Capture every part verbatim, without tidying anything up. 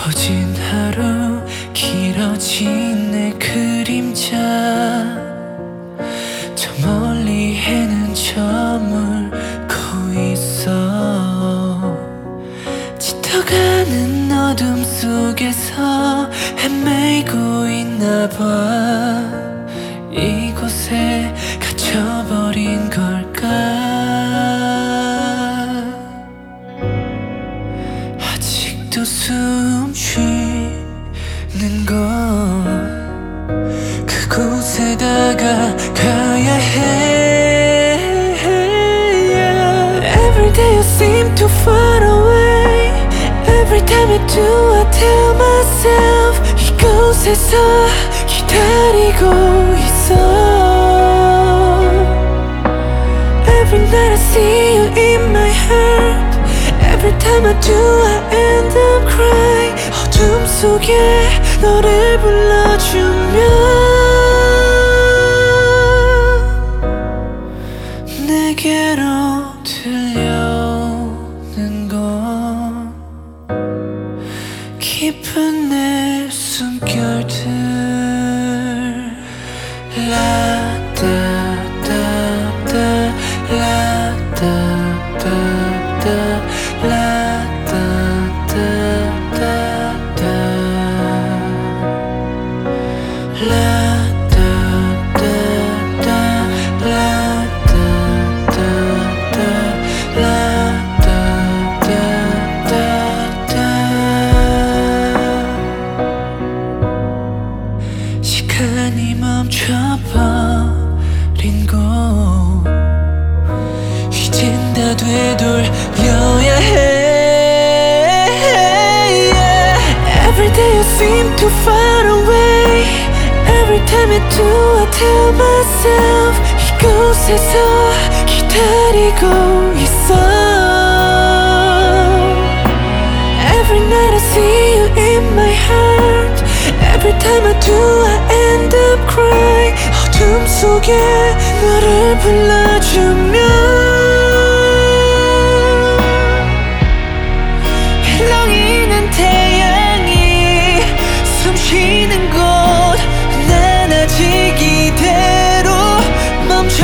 퍼진 하루 길어진 내 그림자 저 멀리 해는 저물고 있어 짙어가는 어둠 속에서 헤매고 있나봐 이곳에 갇혀버린 걸까 아직도 숨 쉬는 곳 그곳에다가 가야 해 Every day you seem too far away Every time I do I tell myself 이곳에서 기다리고 있어 Every night I see you in my heart Every time I do I end up crying 어둠 속에 너를 불러주면 내게로 들려오는 건 깊은 내 숨결들 라따따따 라따따따 라따따따따 라따따따 시간이 멈춰버린 곳 이젠 다 되돌려야 해 Every day you seem too far away Every time I do I tell myself 이곳에서 기다리고 있어 Every night I see you in my heart Every time I do I end up crying 어둠 속에 너를 불러주면 일렁이는 태양이 숨쉬는 곳 난 아직 이대로 멈춰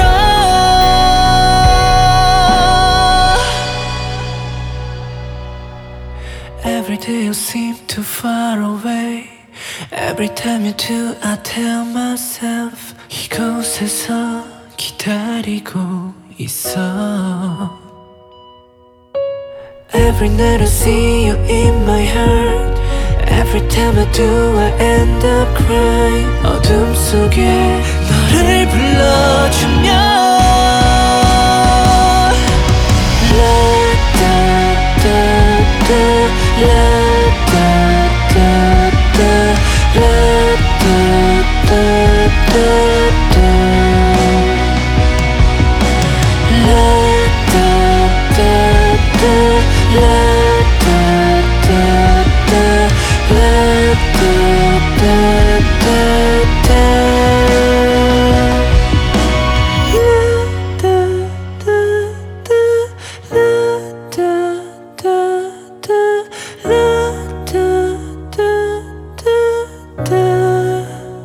Every day you seem too far away Every time you do I tell myself 이곳에서 기다리고 있어 Every night I see you in my heart Every time I do I end up crying 어둠 속에 너를 불러주면 라따따따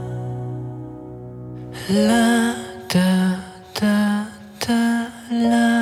La da da da la